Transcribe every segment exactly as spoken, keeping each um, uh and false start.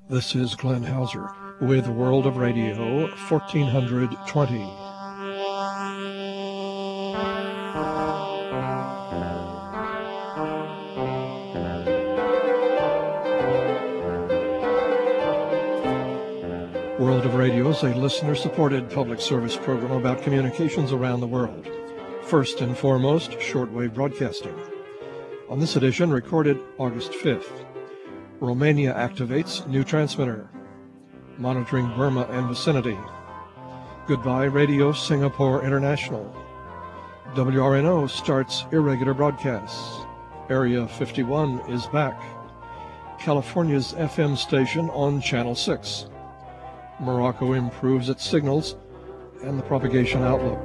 This is Glenn Hauser with World of Radio fourteen twenty. World of Radio is a listener-supported public service program about communications around the world. First and foremost, shortwave broadcasting. On this edition, recorded August fifth, Romania activates new transmitter. Monitoring Burma and vicinity. Goodbye Radio Singapore International. W R N O starts irregular broadcasts. Area fifty-one is back. California's F M station on Channel six. Morocco improves its signals and the propagation outlook.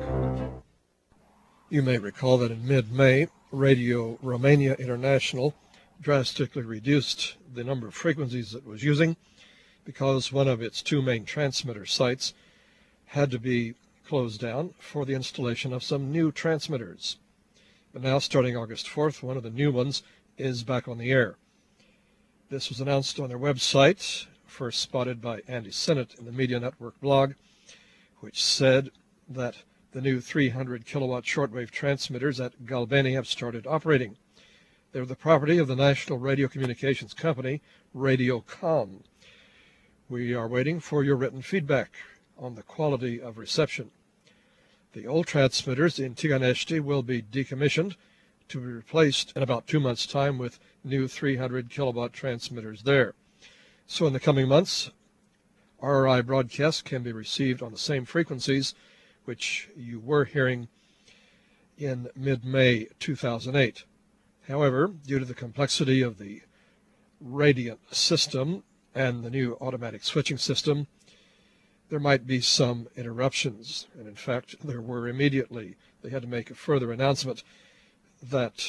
You may recall that in mid-May, Radio Romania International drastically reduced the number of frequencies it was using because one of its two main transmitter sites had to be closed down for the installation of some new transmitters. But now, starting August fourth, one of the new ones is back on the air. This was announced on their website, first spotted by Andy Sinnott in the Media Network blog, which said that the new three hundred kilowatt shortwave transmitters at Galbeni have started operating. They're the property of the National Radio Communications Company, Radiocom. We are waiting for your written feedback on the quality of reception. The old transmitters in Tiganești will be decommissioned to be replaced in about two months' time with new three hundred kilowatt transmitters there. So in the coming months, R R I broadcasts can be received on the same frequencies which you were hearing in mid-May two thousand eight. However, due to the complexity of the Radiant system and the new automatic switching system, there might be some interruptions. And in fact, there were immediately. They had to make a further announcement that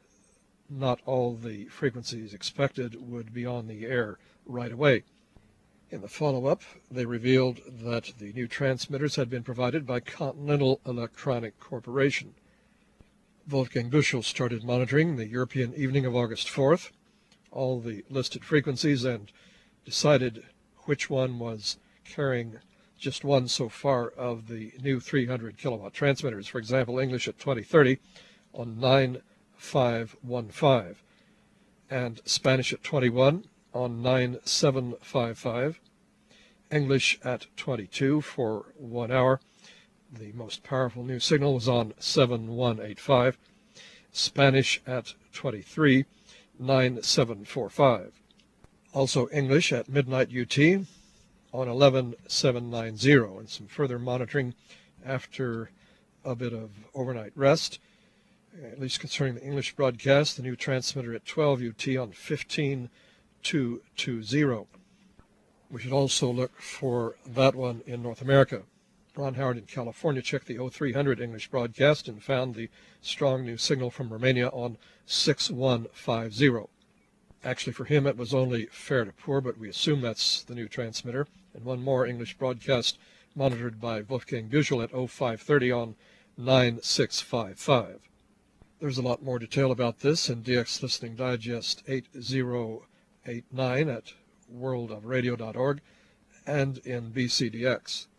not all the frequencies expected would be on the air right away. In the follow-up, they revealed that the new transmitters had been provided by Continental Electronic Corporation. Wolfgang Büchel started monitoring the European evening of August fourth, all the listed frequencies, and decided which one was carrying just one so far of the new three hundred kilowatt transmitters. For example, English at twenty thirty on nine five one five, and Spanish at twenty-one on nine seven five five, English at twenty-two for one hour. The most powerful new signal was on seven one eight five, Spanish at twenty-three, nine seven four five. Also English at midnight U T on eleven seven ninety, and some further monitoring after a bit of overnight rest, at least concerning the English broadcast, the new transmitter at twelve U T on fifteen two twenty. We should also look for that one in North America. Ron Howard in California checked the oh three hundred English broadcast and found the strong new signal from Romania on six one five zero. Actually, for him, it was only fair to poor, but we assume that's the new transmitter. And one more English broadcast monitored by Wolfgang Büchel at oh five thirty on nine six five five. There's a lot more detail about this in D X Listening Digest eight oh eight nine at world of radio dot org and in B C D X.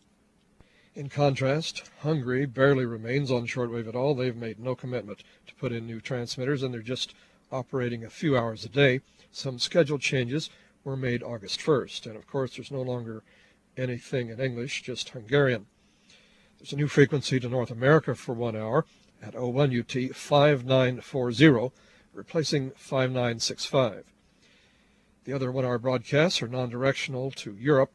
In contrast, Hungary barely remains on shortwave at all. They've made no commitment to put in new transmitters, and they're just operating a few hours a day. Some schedule changes were made August first, and of course there's no longer anything in English, just Hungarian. There's a new frequency to North America for one hour at oh one U T five nine four zero, replacing five nine six five. The other one-hour broadcasts are non-directional to Europe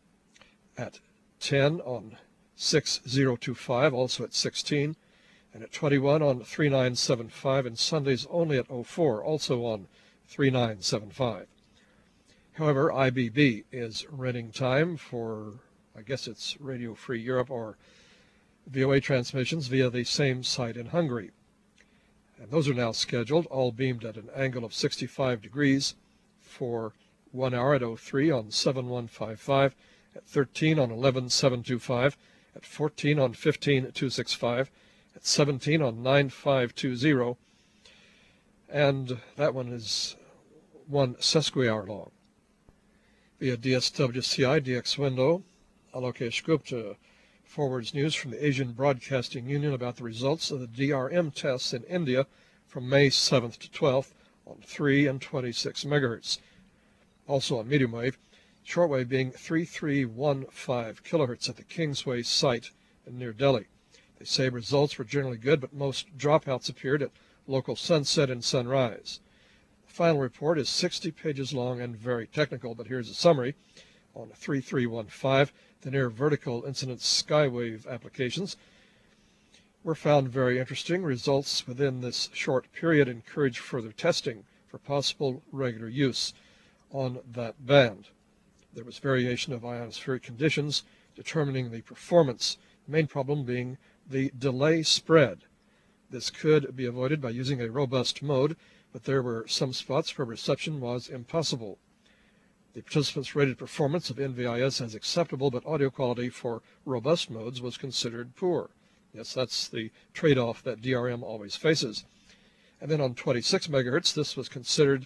at ten on six oh two five, also at sixteen, and at twenty-one on three nine seven five, and Sundays only at oh four, also on three nine seven five. However, I B B is renting time for, I guess it's Radio Free Europe or V O A transmissions via the same site in Hungary. And those are now scheduled, all beamed at an angle of sixty-five degrees for one hour at oh three on seven one five five, at thirteen on eleven seven two five, at fourteen on fifteen two six five, at seventeen on nine five two zero, and that one is one sesquihour long. Via D S W C I D X window, Alokesh Gupta forwards news from the Asian Broadcasting Union about the results of the D R M tests in India from May seventh to twelfth on three and twenty-six megahertz. Also on medium wave, shortwave being three three one five kilohertz at the Kingsway site near Delhi. They say results were generally good, but most dropouts appeared at local sunset and sunrise. The final report is sixty pages long and very technical, but here's a summary. On three three one five, the near vertical incidence skywave applications were found very interesting. Results within this short period encourage further testing for possible regular use on that band. There was variation of ionospheric conditions determining the performance, the main problem being the delay spread. This could be avoided by using a robust mode, but there were some spots where reception was impossible. The participants rated performance of N V I S as acceptable, but audio quality for robust modes was considered poor. Yes, that's the trade-off that D R M always faces. And then on twenty-six megahertz, this was considered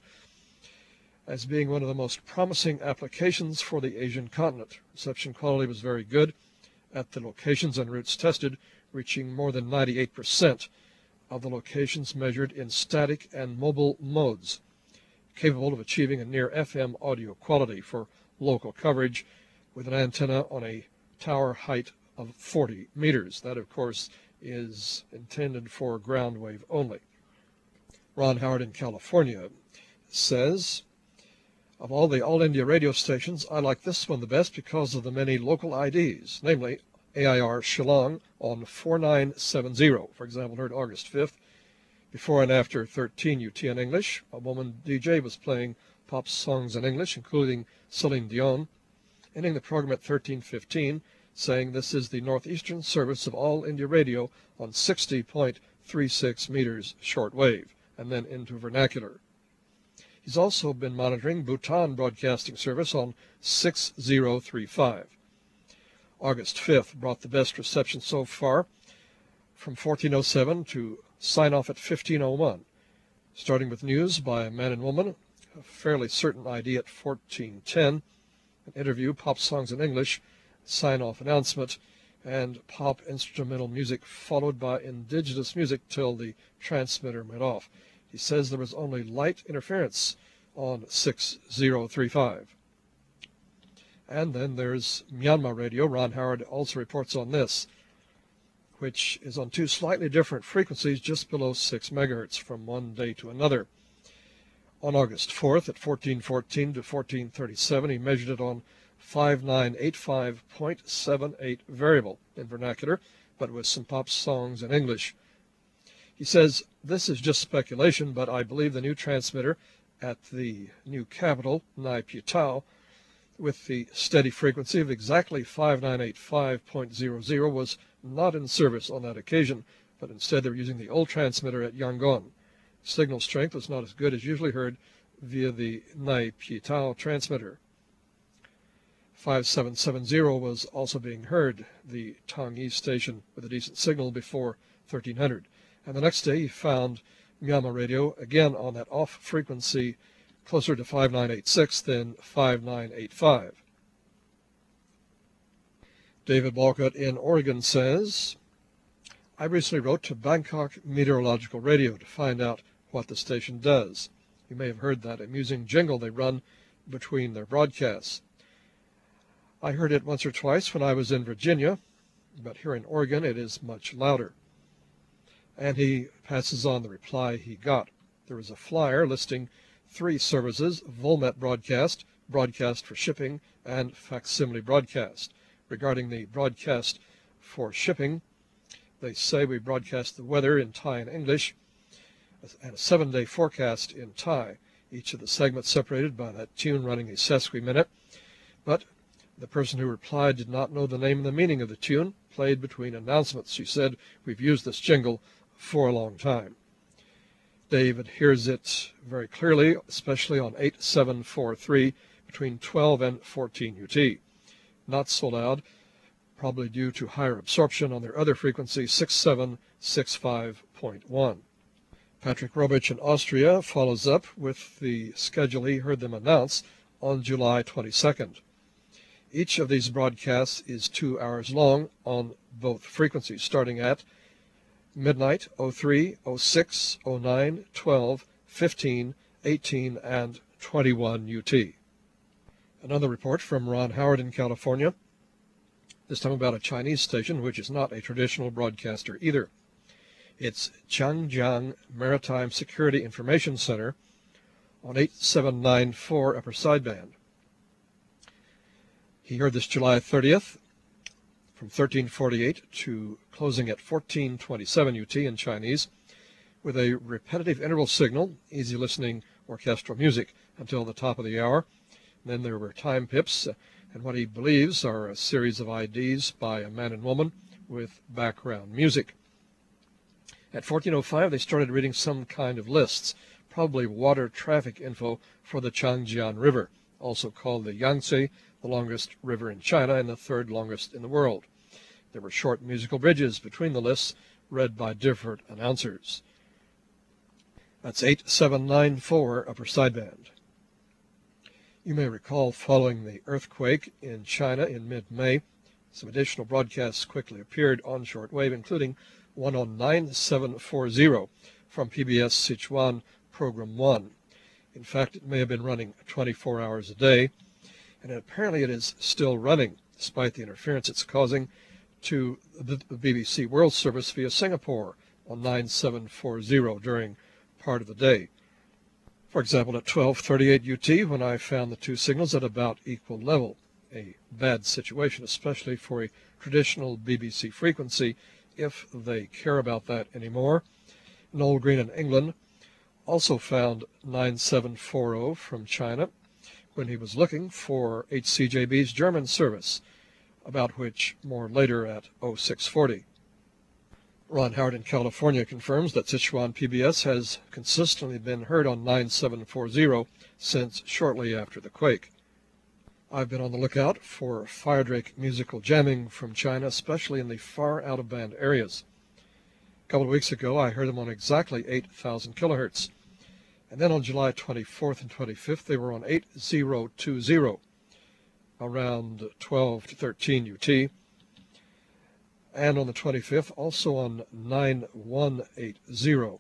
as being one of the most promising applications for the Asian continent. Reception quality was very good at the locations and routes tested, reaching more than ninety-eight percent of the locations measured in static and mobile modes, capable of achieving a near F M audio quality for local coverage with an antenna on a tower height of forty meters. That, of course, is intended for ground wave only. Ron Howard in California says, of all the All India radio stations, I like this one the best because of the many local I Ds, namely A I R Shillong on four nine seven zero, for example, heard August fifth. Before and after thirteen U T in English, a woman D J was playing pop songs in English, including Celine Dion, ending the program at thirteen fifteen, saying this is the northeastern service of All India Radio on sixty point three six meters shortwave, and then into vernacular. He's also been monitoring Bhutan Broadcasting Service on six zero three five. August fifth brought the best reception so far from fourteen oh seven to sign off at fifteen oh one. Starting with news by a man and woman, a fairly certain I D at fourteen ten, an interview, pop songs in English, sign off announcement, and pop instrumental music followed by indigenous music till the transmitter went off. He says there was only light interference on six zero three five. And then there's Myanmar Radio. Ron Howard also reports on this, which is on two slightly different frequencies just below six megahertz from one day to another. On August fourth at fourteen fourteen to fourteen thirty-seven, he measured it on five nine eight five point seven eight variable in vernacular, but with some pop songs in English. He says, this is just speculation, but I believe the new transmitter at the new capital, Nai Putao, with the steady frequency of exactly five nine eight five point zero zero was not in service on that occasion, but instead they were using the old transmitter at Yangon. Signal strength was not as good as usually heard via the Nai Putao transmitter. five seven seven zero was also being heard, the Tongyi station, with a decent signal before thirteen hundred. And the next day he found Myanmar Radio again on that off frequency closer to five nine eight six than five nine eight five. David Balcott in Oregon says, I recently wrote to Bangkok Meteorological Radio to find out what the station does. You may have heard that amusing jingle they run between their broadcasts. I heard it once or twice when I was in Virginia, but here in Oregon it is much louder. And he passes on the reply he got. There was a flyer listing three services: Volmet Broadcast, Broadcast for Shipping, and Facsimile Broadcast. Regarding the broadcast for shipping, they say we broadcast the weather in Thai and English, and a seven-day forecast in Thai, each of the segments separated by that tune running a sesqui-minute. But the person who replied did not know the name and the meaning of the tune, played between announcements. She said, we've used this jingle for a long time. David hears it very clearly, especially on eight seven four three between twelve and fourteen U T. Not so loud, probably due to higher absorption on their other frequency, six seven six five point one. Patrick Robich in Austria follows up with the schedule he heard them announce on July twenty-second. Each of these broadcasts is two hours long on both frequencies, starting at midnight, oh three, oh six, oh nine, twelve, fifteen, eighteen, and twenty-one U T. Another report from Ron Howard in California, this time about a Chinese station which is not a traditional broadcaster either. It's Changjiang Maritime Security Information Center on eight seven nine four upper sideband. He heard this July thirtieth from thirteen forty-eight to closing at fourteen twenty-seven U T in Chinese, with a repetitive interval signal, easy listening orchestral music until the top of the hour. And then there were time pips and what he believes are a series of I Ds by a man and woman with background music. At fourteen oh five they started reading some kind of lists, probably water traffic info for the Changjiang River, also called the Yangtze, the longest river in China and the third longest in the world. There were short musical bridges between the lists, read by different announcers. That's eight seven nine four upper sideband. You may recall following the earthquake in China in mid-May, some additional broadcasts quickly appeared on shortwave, including one on nine seven four zero from P B S Sichuan Program one. In fact, it may have been running twenty-four hours a day, and apparently it is still running, despite the interference it's causing to the B B C World Service via Singapore on nine seven four zero during part of the day. For example, at twelve thirty-eight U T, when I found the two signals at about equal level, a bad situation, especially for a traditional B B C frequency, if they care about that anymore. Noel Green in England also found nine seven four zero from China when he was looking for H C J B's German service, about which more later at oh six forty. Ron Howard in California confirms that Sichuan P B S has consistently been heard on nine seven four zero since shortly after the quake. I've been on the lookout for Firedrake musical jamming from China, especially in the far out-of-band areas. A couple of weeks ago, I heard them on exactly eight thousand kilohertz. And then on July twenty-fourth and twenty-fifth, they were on eight zero two zero, around twelve to thirteen U T. And on the twenty-fifth, also on nine one eight zero.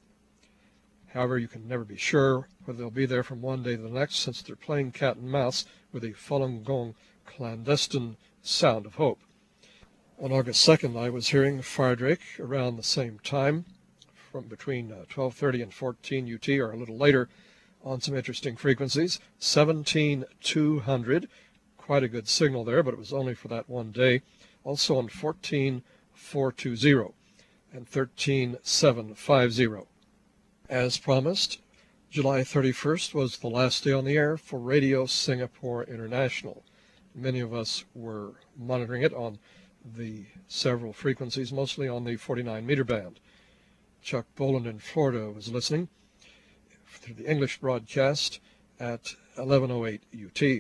However, you can never be sure whether they'll be there from one day to the next, since they're playing cat and mouse with the Falun Gong clandestine Sound of Hope. On August second, I was hearing Firedrake around the same time, from between uh, twelve thirty and fourteen U T, or a little later, on some interesting frequencies. seventeen two hundred, quite a good signal there, but it was only for that one day. Also on fourteen four two zero and thirteen seven five zero. As promised, July thirty-first was the last day on the air for Radio Singapore International. Many of us were monitoring it on the several frequencies, mostly on the forty-nine meter band. Chuck Boland in Florida was listening through the English broadcast at eleven oh eight U T.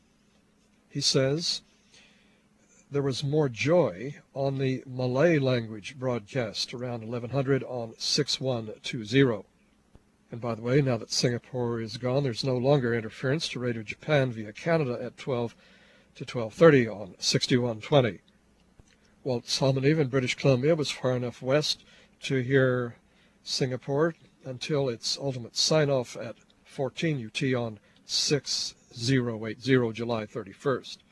He says there was more joy on the Malay language broadcast around eleven hundred on six one two zero. And by the way, now that Singapore is gone, there's no longer interference to Radio Japan via Canada at twelve to twelve thirty on sixty-one twenty. Walt Salmoneve in British Columbia was far enough west to hear Singapore until its ultimate sign-off at fourteen U T on six zero eight zero, July thirty-first.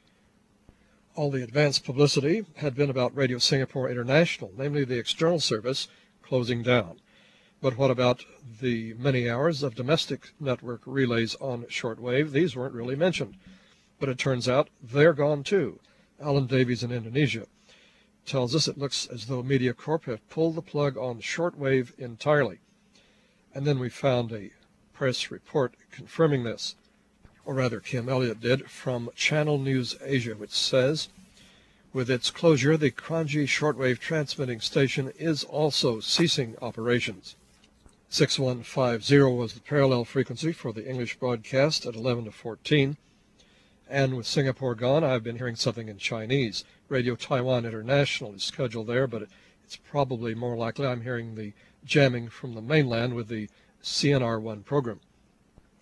All the advanced publicity had been about Radio Singapore International, namely the external service, closing down. But what about the many hours of domestic network relays on shortwave? These weren't really mentioned. But it turns out they're gone too. Alan Davies in Indonesia tells us it looks as though MediaCorp have pulled the plug on shortwave entirely. And then we found a press report confirming this. Or rather, Kim Elliott did, from Channel News Asia, which says, with its closure, the Kranji shortwave transmitting station is also ceasing operations. six one five zero was the parallel frequency for the English broadcast at eleven to fourteen. And with Singapore gone, I've been hearing something in Chinese. Radio Taiwan International is scheduled there, but it's probably more likely I'm hearing the jamming from the mainland with the C N R one program.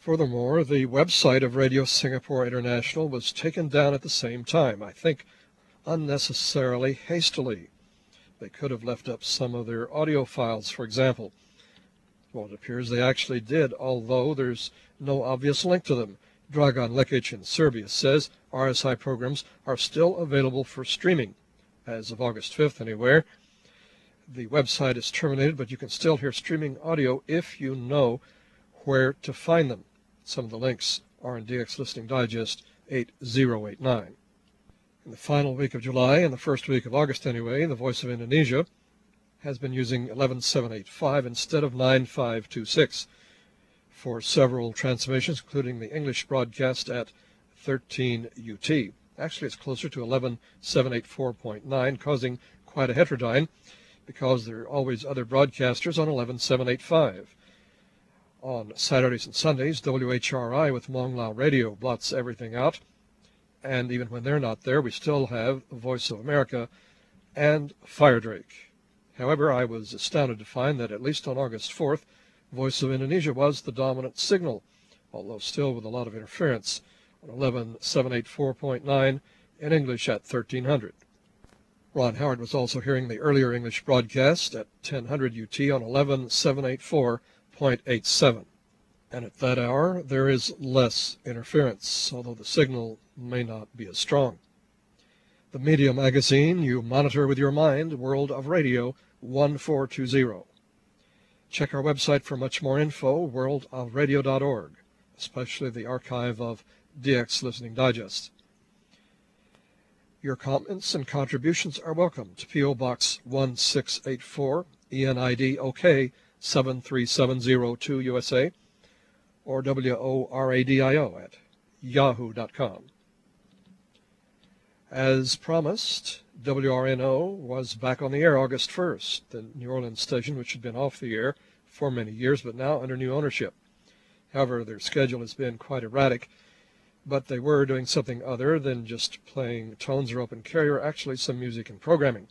Furthermore, the website of Radio Singapore International was taken down at the same time, I think unnecessarily hastily. They could have left up some of their audio files, for example. Well, it appears they actually did, although there's no obvious link to them. Dragan Lekic in Serbia says R S I programs are still available for streaming, as of August fifth anyway. The website is terminated, but you can still hear streaming audio if you know where to find them. Some of the links are in D X Listening Digest eight oh eight nine. In the final week of July and the first week of August anyway, the Voice of Indonesia has been using eleven seven eighty-five instead of nine five two six for several transmissions, including the English broadcast at thirteen U T. Actually, it's closer to eleven seven eighty-four point nine, causing quite a heterodyne because there are always other broadcasters on eleven seven eighty-five. On Saturdays and Sundays, W H R I with Mong Lao Radio blots everything out, and even when they're not there, we still have Voice of America and Firedrake. However, I was astounded to find that at least on August fourth, Voice of Indonesia was the dominant signal, although still with a lot of interference, on eleven seven eighty-four point nine in English at thirteen hundred. Ron Howard was also hearing the earlier English broadcast at ten hundred U T on eleven seven eighty-four point eight seven. And at that hour, there is less interference, although the signal may not be as strong. The media magazine you monitor with your mind, World of Radio one four two zero. Check our website for much more info, world of radio dot org, especially the archive of D X Listening Digest. Your comments and contributions are welcome to P O Box one six eight four, E N I D O K seven three seven zero two U S A, or W O R A D I O at yahoo dot com. As promised, W R N O was back on the air August first, the New Orleans station which had been off the air for many years but now under new ownership. However, their schedule has been quite erratic, but they were doing something other than just playing tones or open carrier, actually some music and programming.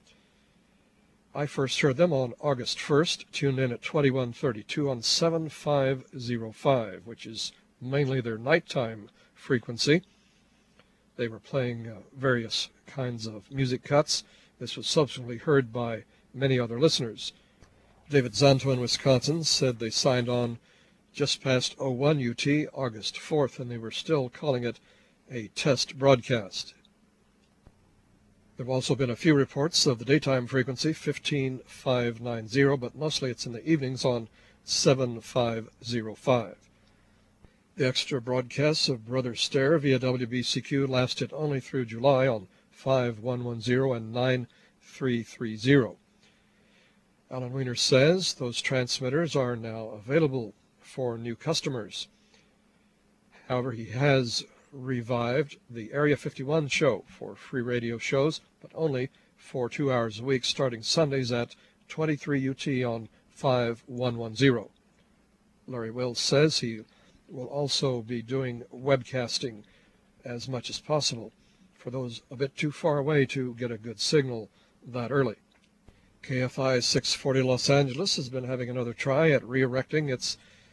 I first heard them on August first, tuned in at twenty-one thirty-two on seven five oh five, which is mainly their nighttime frequency. They were playing uh, various kinds of music cuts. This was subsequently heard by many other listeners. David Zanto in Wisconsin said they signed on just past oh one U T, August fourth, and they were still calling it a test broadcast. There have also been a few reports of the daytime frequency, fifteen five ninety, but mostly it's in the evenings on seven five oh five. The extra broadcasts of Brother Stare via W B C Q lasted only through July on five one one zero and nine three three zero. Alan Weiner says those transmitters are now available for new customers. However, he has revived the Area fifty-one show for free radio shows, but only for two hours a week, starting Sundays at twenty-three U T on five one one zero. Larry Wills says he will also be doing webcasting as much as possible for those a bit too far away to get a good signal that early. K F I six forty Los Angeles has been having another try at re-erecting its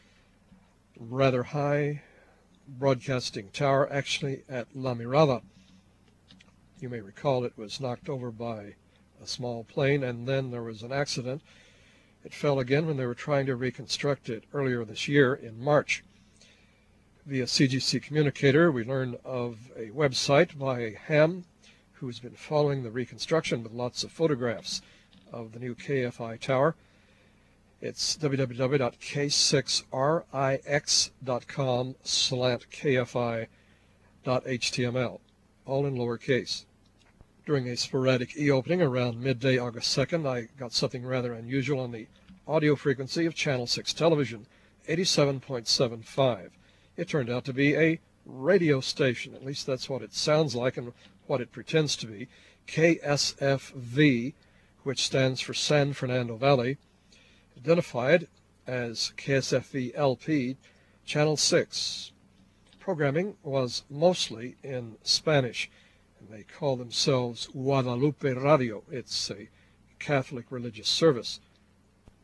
rather high broadcasting tower, actually at La Mirada. You may recall it was knocked over by a small plane, and then there was an accident. It fell again when they were trying to reconstruct it earlier this year in March. Via C G C Communicator, we learn of a website by Ham, who's been following the reconstruction with lots of photographs of the new K F I tower. It's w w w dot k six rix dot com slant K F I dot H T M L, all in lowercase. During a sporadic e-opening around midday August second, I got something rather unusual on the audio frequency of Channel six Television, eighty-seven point seven five. It turned out to be a radio station, at least that's what it sounds like and what it pretends to be. K S F V, which stands for San Fernando Valley, identified as K S F V L P, Channel six. Programming was mostly in Spanish, and they call themselves Guadalupe Radio. It's a Catholic religious service.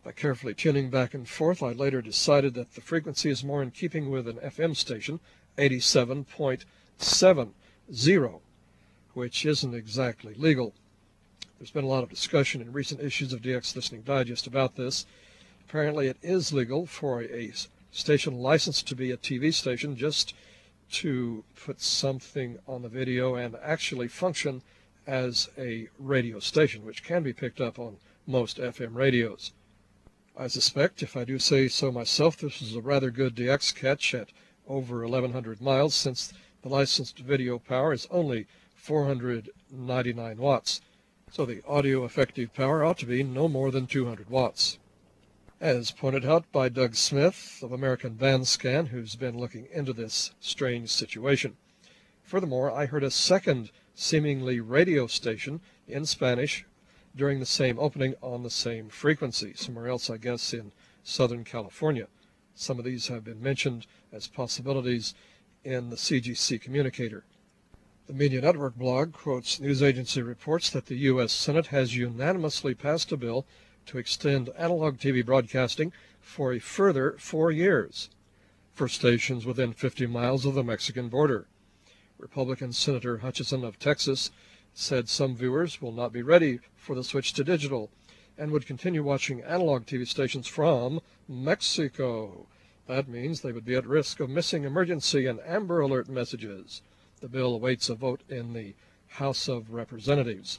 By carefully tuning back and forth, I later decided that the frequency is more in keeping with an F M station, eighty-seven point seven zero, which isn't exactly legal. There's been a lot of discussion in recent issues of D X Listening Digest about this. Apparently it is legal for a station licensed to be a T V station just to put something on the video and actually function as a radio station, which can be picked up on most F M radios. I suspect, if I do say so myself, this is a rather good D X catch at over eleven hundred miles, since the licensed video power is only four hundred ninety-nine watts, so the audio effective power ought to be no more than two hundred watts. As pointed out by Doug Smith of American Bandscan, who's been looking into this strange situation. Furthermore, I heard a second seemingly radio station in Spanish during the same opening on the same frequency, somewhere else, I guess, in Southern California. Some of these have been mentioned as possibilities in the C G C communicator. The Media Network blog quotes news agency reports that the U S Senate has unanimously passed a bill to extend analog T V broadcasting for a further four years for stations within fifty miles of the Mexican border. Republican Senator Hutchinson of Texas said some viewers will not be ready for the switch to digital and would continue watching analog T V stations from Mexico. That means they would be at risk of missing emergency and Amber Alert messages. The bill awaits a vote in the House of Representatives.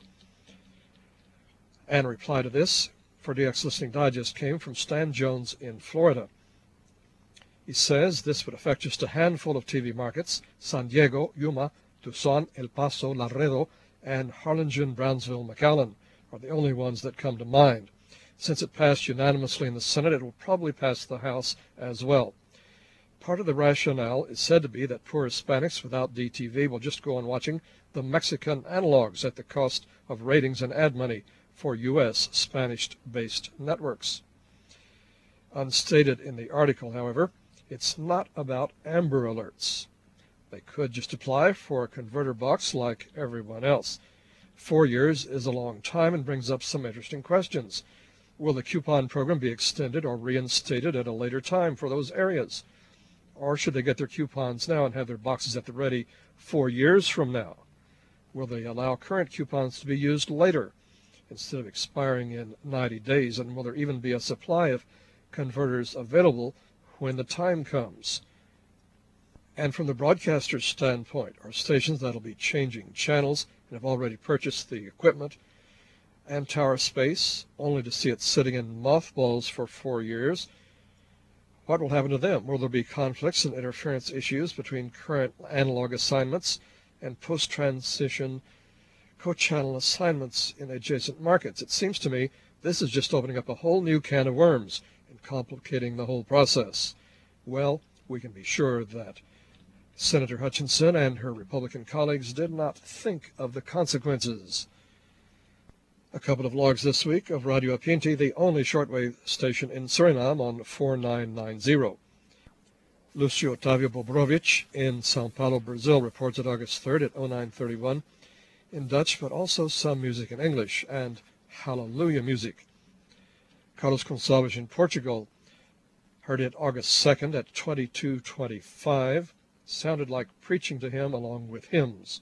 And a reply to this for D X Listening Digest came from Stan Jones in Florida. He says this would affect just a handful of T V markets: San Diego, Yuma, Tucson, El Paso, Laredo, and Harlingen, Brownsville, McAllen are the only ones that come to mind. Since it passed unanimously in the Senate, it will probably pass the House as well. Part of the rationale is said to be that poor Hispanics without D T V will just go on watching the Mexican analogs at the cost of ratings and ad money for U S Spanish-based networks. Unstated in the article, however, it's not about Amber Alerts. They could just apply for a converter box like everyone else. Four years is a long time and brings up some interesting questions. Will the coupon program be extended or reinstated at a later time for those areas? Or should they get their coupons now and have their boxes at the ready four years from now? Will they allow current coupons to be used later instead of expiring in ninety days? And will there even be a supply of converters available when the time comes? And from the broadcaster's standpoint, are stations that will be changing channels and have already purchased the equipment and tower space only to see it sitting in mothballs for four years, what will happen to them? Will there be conflicts and interference issues between current analog assignments and post-transition co-channel assignments in adjacent markets? It seems to me this is just opening up a whole new can of worms and complicating the whole process. Well, we can be sure that Senator Hutchinson and her Republican colleagues did not think of the consequences. A couple of logs this week of Radio Apinti, the only shortwave station in Suriname, on four nine nine zero. Lucio Otavio Bobrovich in Sao Paulo, Brazil, reports it August third at oh nine thirty-one in Dutch, but also some music in English and Hallelujah music. Carlos Gonçalves in Portugal heard it August second at twenty-two twenty-five. Sounded like preaching to him along with hymns.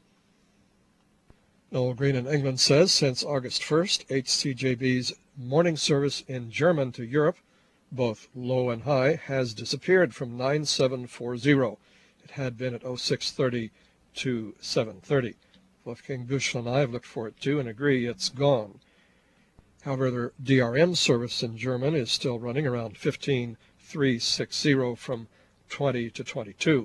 Noel Green in England says since August first, H C J B's morning service in German to Europe, both low and high, has disappeared from nine seven four zero. It had been at oh six thirty to seven thirty. Wolfgang Büchel and I have looked for it too and agree it's gone. However, their D R M service in German is still running around fifteen three sixty from twenty to twenty-two.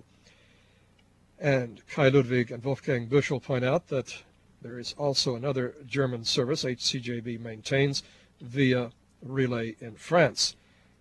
And Kai Ludwig and Wolfgang Büchel point out that there is also another German service H C J B maintains via relay in France.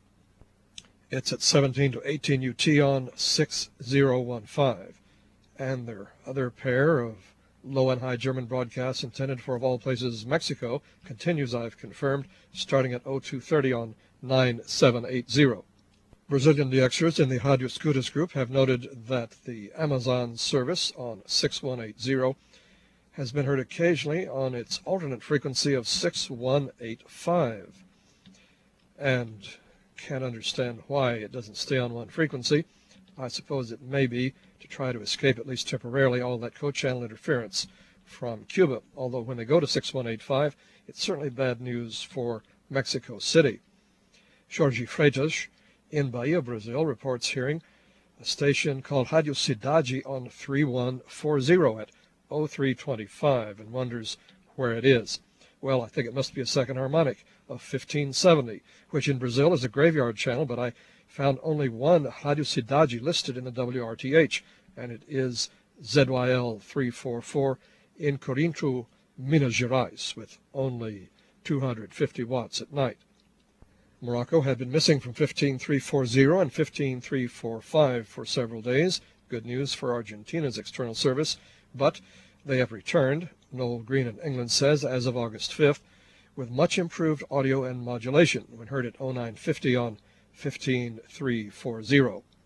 It's at seventeen to eighteen U T on six zero one five. And their other pair of low and high German broadcasts intended for, of all places, Mexico, continues, I've confirmed, starting at oh two thirty on nine seven eight zero. Brazilian DXers in the Radio Escutas group have noted that the Amazon service on six one eight zero has been heard occasionally on its alternate frequency of six one eight five. and can't understand why it doesn't stay on one frequency. I suppose it may be to try to escape, at least temporarily, all that co-channel interference from Cuba, although when they go to six one eight five, it's certainly bad news for Mexico City. Jorge Freitas in Bahia, Brazil, reports hearing a station called Radio Cidade on three one four zero at oh three twenty-five and wonders where it is. Well, I think it must be a second harmonic of fifteen seventy, which in Brazil is a graveyard channel, but I found only one Radio Cidade listed in the W R T H, and it is Z Y L three forty-four in Corinto, Minas Gerais, with only two hundred fifty watts at night. Morocco had been missing from fifteen three forty and fifteen three forty-five for several days. Good news for Argentina's external service, but they have returned, Noel Green in England says, as of August fifth, with much improved audio and modulation when heard at oh nine fifty on fifteen three forty.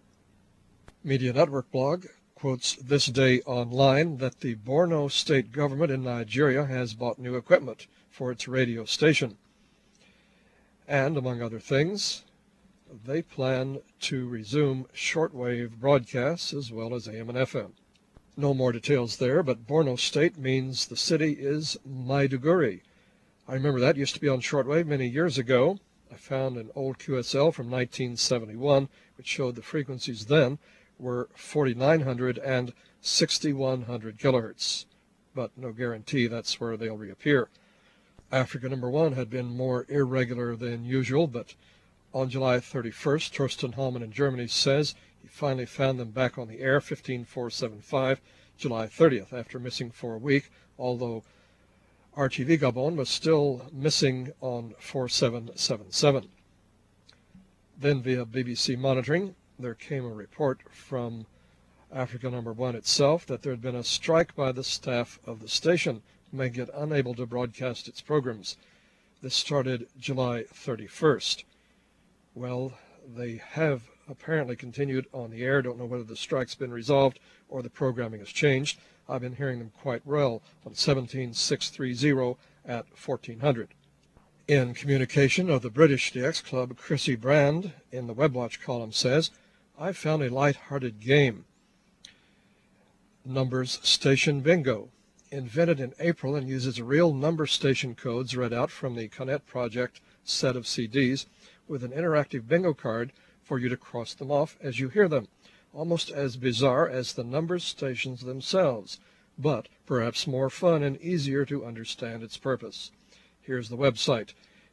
Media Network blog quotes This Day Online that the Borno state government in Nigeria has bought new equipment for its radio station. And, among other things, they plan to resume shortwave broadcasts as well as A M and F M. No more details there, but Borno State means the city is Maiduguri. I remember that used to be on shortwave many years ago. I found an old Q S L from nineteen seventy-one, which showed the frequencies then were forty-nine hundred and sixty-one hundred kilohertz, but no guarantee that's where they'll reappear. Africa number one had been more irregular than usual, but on July thirty-first, Torsten Hallman in Germany says he finally found them back on the air, fifteen four seventy-five, July thirtieth, after missing for a week, although R T V Gabon was still missing on four seven seven seven. Then via B B C monitoring, there came a report from Africa number one itself that there had been a strike by the staff of the station, making it unable to broadcast its programs. This started July thirty-first. Well, they have apparently continued on the air. Don't know whether the strike's been resolved or the programming has changed. I've been hearing them quite well on seventeen six thirty at fourteen hundred. In communication of the British D X Club, Chrissy Brand in the WebWatch column says, I found a light-hearted game. Numbers Station Bingo. Invented in April and uses real number station codes read out from the Connet Project set of C Ds with an interactive bingo card for you to cross them off as you hear them. Almost as bizarre as the number stations themselves, but perhaps more fun and easier to understand its purpose. Here's the website,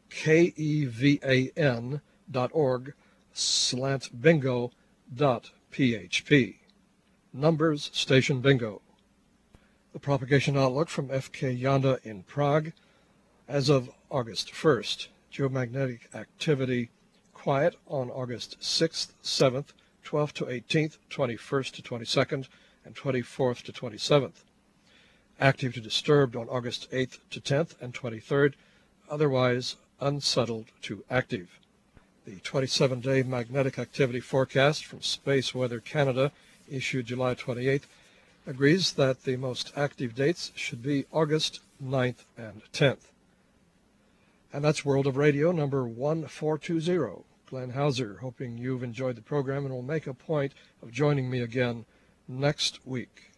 kevan dot org slant bingo dot p h p. Numbers Station Bingo. The propagation outlook from F K Yanda in Prague. As of August first, geomagnetic activity quiet on August sixth, seventh, twelfth to eighteenth, twenty-first to twenty-second, and twenty-fourth to twenty-seventh. Active to disturbed on August eighth to tenth and twenty-third, otherwise unsettled to active. The twenty-seven day magnetic activity forecast from Space Weather Canada, issued July twenty-eighth, agrees that the most active dates should be August ninth and tenth. And that's World of Radio number one four two zero. Glenn Hauser, hoping you've enjoyed the program and will make a point of joining me again next week.